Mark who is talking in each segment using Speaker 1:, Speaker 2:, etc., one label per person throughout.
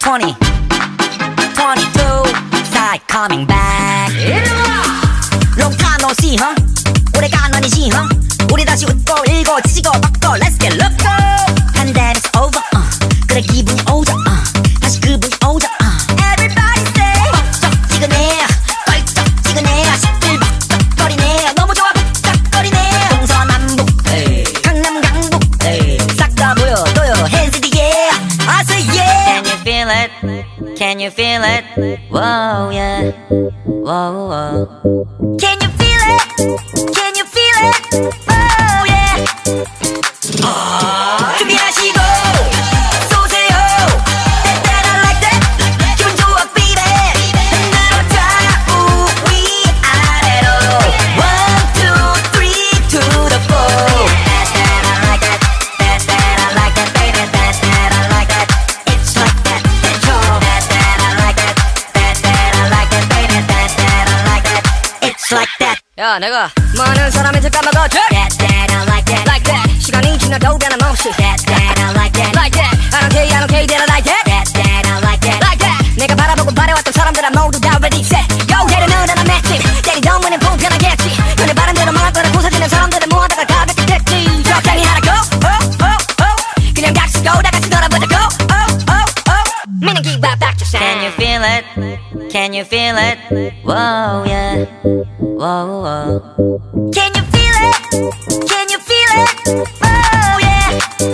Speaker 1: 20, 22, start coming back. Long time no see, huh? 오래간 아니지, huh? 우리 다시 웃고 일고 지지고 뻗고 let's get loco. Pandemic's over, 그래 기분이 오죠, 다시 그분이 오죠, Everybody say 벅적지근해, 껄쩍지근해, 시끌벅적거리네, 너무 좋아 벅적거리네. 동서남북, 강남 강북, 싹 다 보여줘요, hands in the air, I say yeah. Can you feel it? Can you feel it? Whoa yeah, whoa whoa. Can you feel it? Can you feel it? Oh yeah. 준비하시고 쏘세요. That I like that. 기분 좋아 baby. 흔들어줘 위아래로. 1, 2, 3 to the 4. That I like that. That I like that baby. That I like that. It's like that. That's all. That I like that. That I like that baby. That I like that. It's like that.
Speaker 2: 야 내가 많은 사람한테 까먹어줘
Speaker 1: That I like that.
Speaker 2: Like that 시간이 지나도 변함없이
Speaker 1: That I like that.
Speaker 2: Like that I don't care I don't care that I like that
Speaker 1: That I like that.
Speaker 2: Like that 내가 바라보고 바래왔던 사람들은 모두 다 ready set Yo 때리는 나는 맷집 때리 덤으면 불편하겠지 눈에 바른 대로 망할 거라 부서지는 사람들은 모아다가 가볍게 됐지 적당히 하라고 그냥 같이 go 다 같이 놀아보자고 Meaning give back to sound
Speaker 1: Can you feel it? Can you feel it? Whoa yeah, whoa whoa. Can you feel it? Can you feel it? Oh yeah.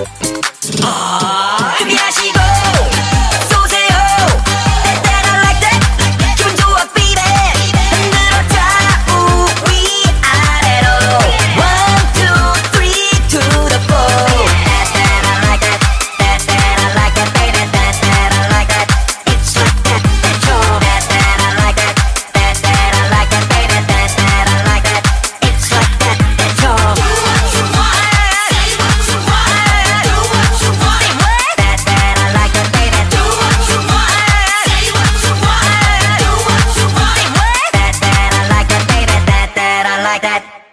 Speaker 1: 준비하시고 쏘세요. That I like that. 기분 좋아 baby. 흔들어줘 위아래로. 1, 2, 3 to the 4. That I like that. That I like that baby. That I like that. It's like that. That's all. That I like that. That I like that baby. That I like that. It's like that. That's all. Do what you want. Say what you want. Do what you want. Say what? That I like that baby. Do what you want. Say what you want. Do what you want. Say what? That I like that baby. That I like that.